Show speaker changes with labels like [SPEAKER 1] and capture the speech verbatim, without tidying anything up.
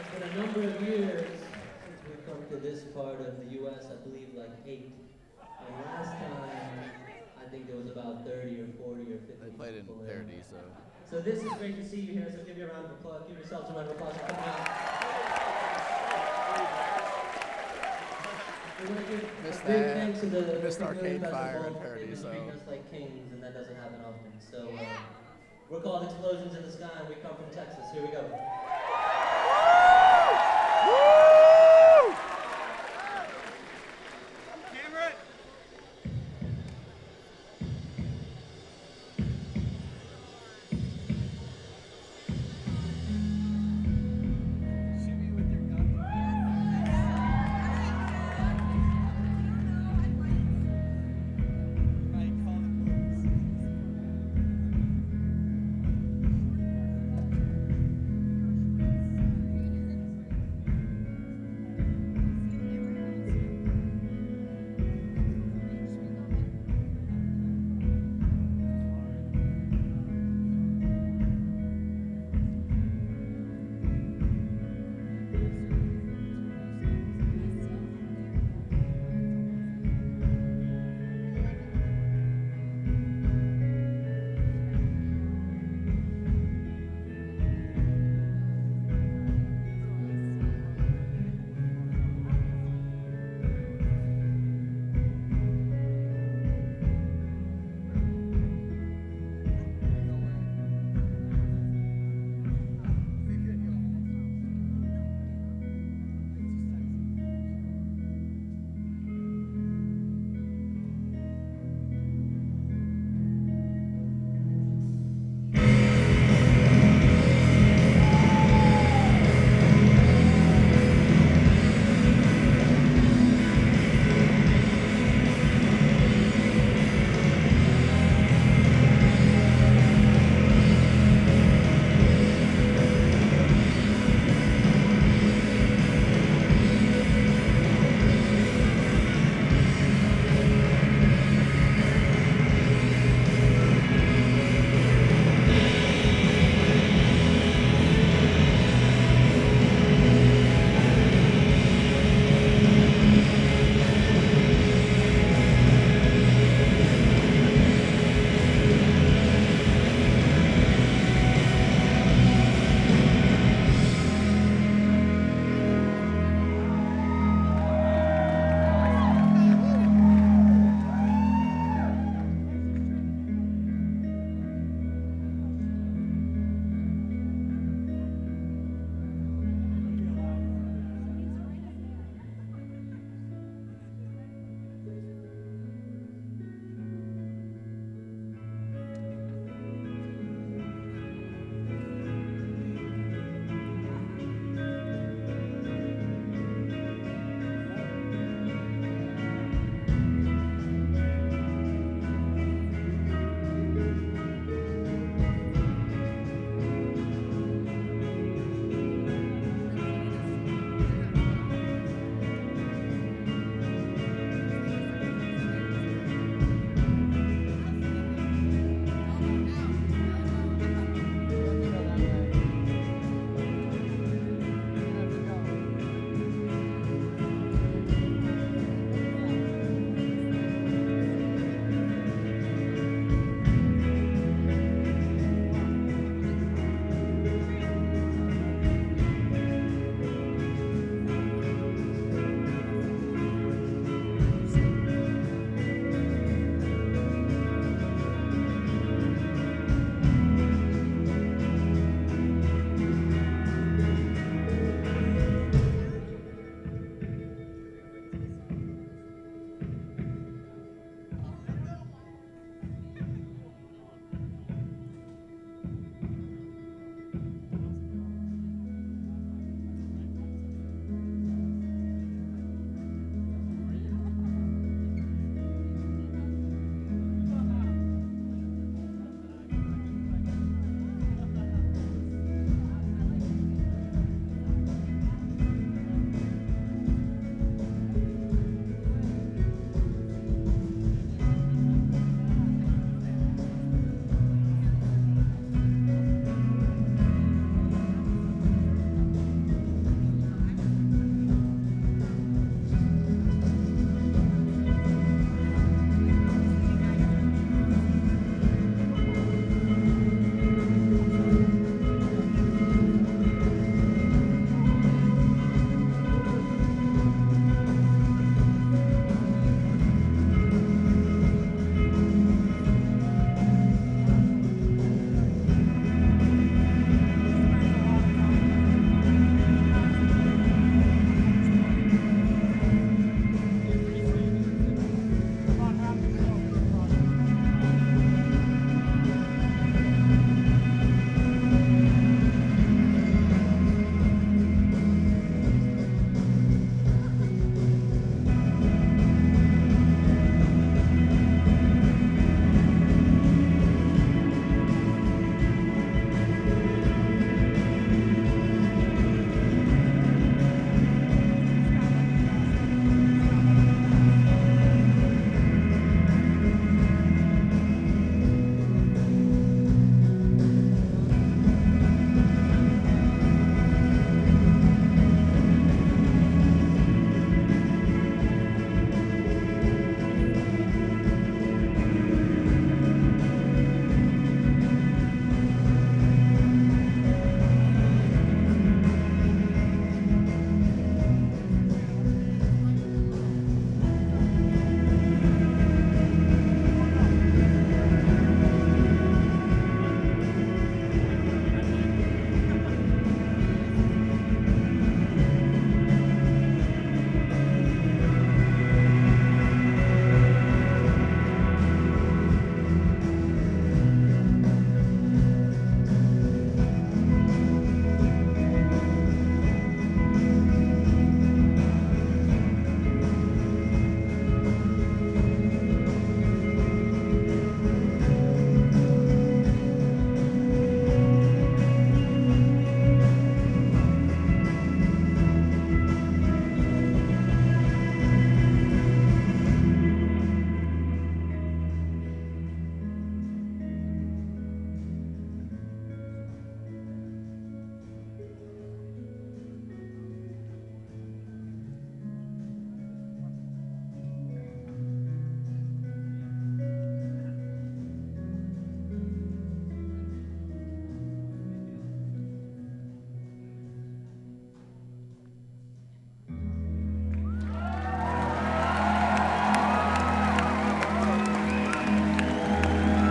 [SPEAKER 1] been a number of years since we've come to this part of the U S, I believe like eight. And last time, I think there was about thirty or forty or fifty
[SPEAKER 2] They played in
[SPEAKER 1] people there.
[SPEAKER 2] parody, so.
[SPEAKER 1] So this is great to see you here, so give you a round of applause. Give yourselves a round of applause for coming out. We're going to give
[SPEAKER 2] Missed
[SPEAKER 1] a big
[SPEAKER 2] that.
[SPEAKER 1] thanks to the
[SPEAKER 2] Missed
[SPEAKER 1] Vermilion
[SPEAKER 2] Arcade Fire
[SPEAKER 1] Festival.
[SPEAKER 2] and parody,
[SPEAKER 1] They've been
[SPEAKER 2] so.
[SPEAKER 1] treating us like kings, and that doesn't happen often. So uh, we're called Explosions in the Sky, and we come from Texas. Here we go.